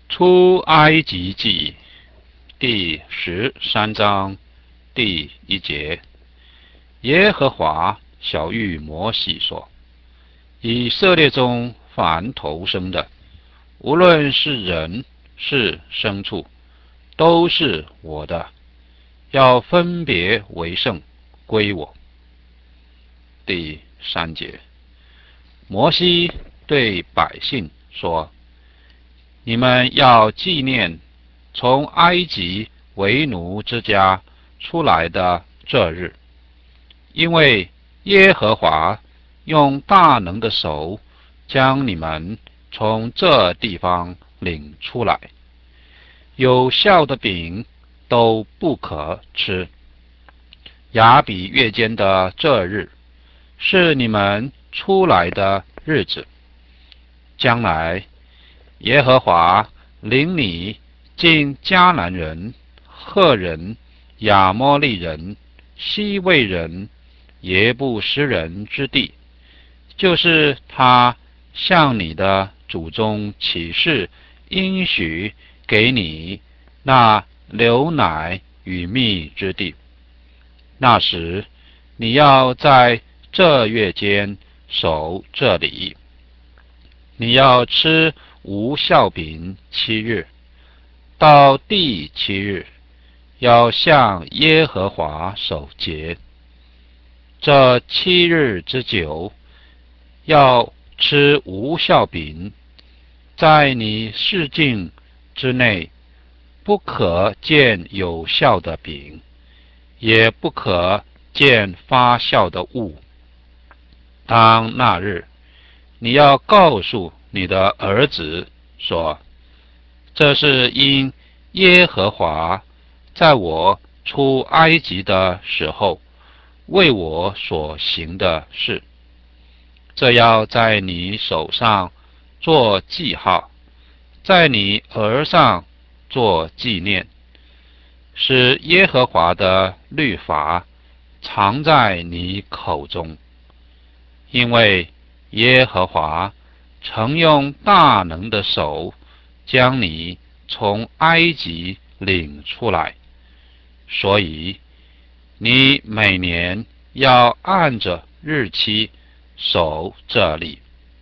出埃及记第13章第1节，耶和华晓谕摩西说：以色列中凡头生的，无论是人是牲畜，都是我的，要分别为圣，归我。第3节，摩西对百姓说：你们要纪念从埃及为奴之家出来的这日，因为耶和华用大能的手将你们从这地方领出来。有酵的饼都不可吃。亚比月间的这日是你们出来的日子。将来耶和华领你进迦南人、赫人、亚摩利人、西魏人、耶布斯人之地，就是他向你的祖宗起誓应许给你那流奶与蜜之地。那时你要在这月间守这里，你要吃无酵饼7日，到第7日要向耶和华守节。这7日之久要吃无酵饼，在你市境之内不可见有酵的饼，也不可见发酵的物。当那日，你要告诉你的儿子说：这是因耶和华在我出埃及的时候为我所行的事。这要在你手上做记号，在你额上做纪念，使耶和华的律法藏在你口中。因为耶和华曾用大能的手将你从埃及领出来，所以你每年要按着日期守这例。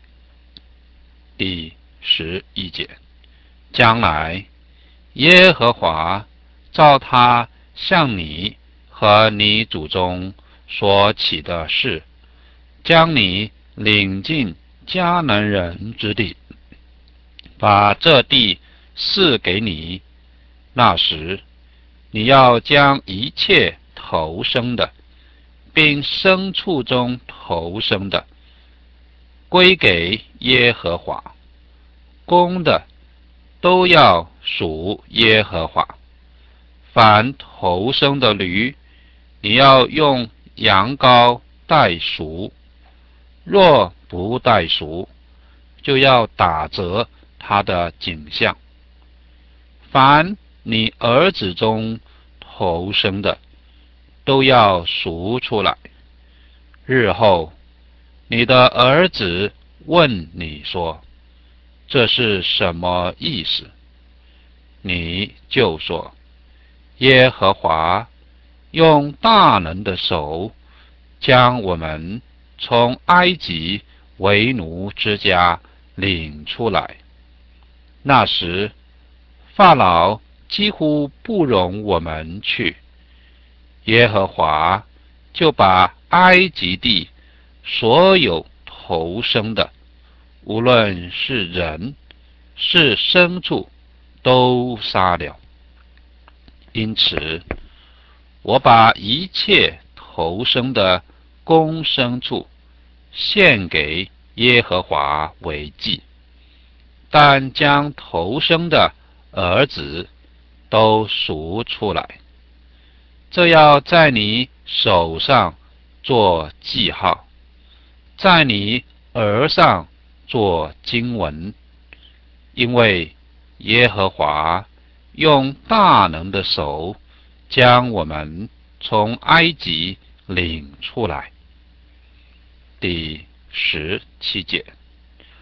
第11节，将来耶和华照他向你和你祖宗所起的誓，将你领进迦南人之地，把这地赐给你。那时你要将一切头生的，并牲畜中头生的，归给耶和华。公的都要属耶和华。凡头生的驴，你要用羊羔代赎；若不代赎，就要打折他的颈项。凡你儿子中头生的，都要赎出来。日后你的儿子问你说：这是什么意思？你就说：耶和华用大能的手将我们从埃及为奴之家领出来。那时法老几乎不容我们去，耶和华就把埃及地所有头生的，无论是人是牲畜，都杀了。因此我把一切头生的公牲畜献给耶和华为祭，但将头生的儿子都赎出来。这要在你手上做记号，在你额上做经文。因为耶和华用大能的手将我们从埃及领出来。第17节，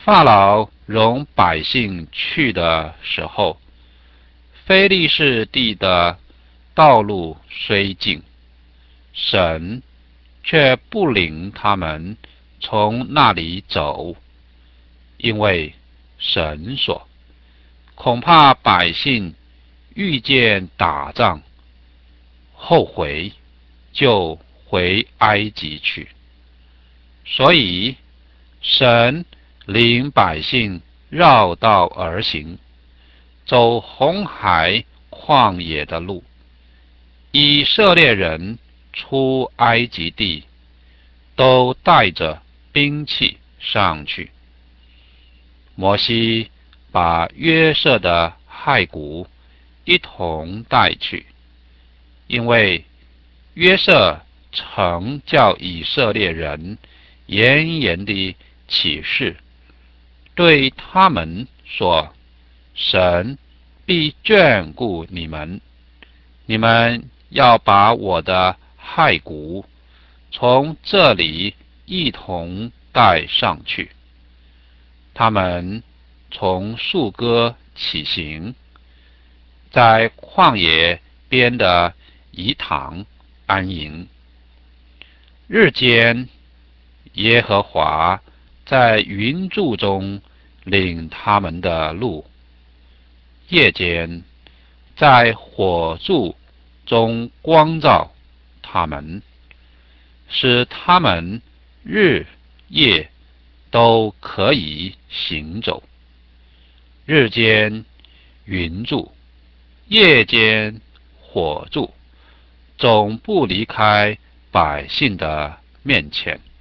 法老容百姓去的时候，非利士地的道路虽近，神却不领他们从那里走，因为神说，恐怕百姓遇见打仗，后悔，就回埃及去。所以神领百姓绕道而行，走红海旷野的路。以色列人出埃及地，都带着兵器上去。摩西把约瑟的骸骨一同带去，因为约瑟曾叫以色列人严严地起誓，对他们说：神必眷顾你们，你们要把我的骸骨从这里一同带上去。他们从树哥起行，在旷野边的饴堂安营。日间，耶和华在云柱中领他们的路；夜间，在火柱中光照他们，使他们日夜都可以行走。日间云柱，夜间火柱，总不离开百姓的面前。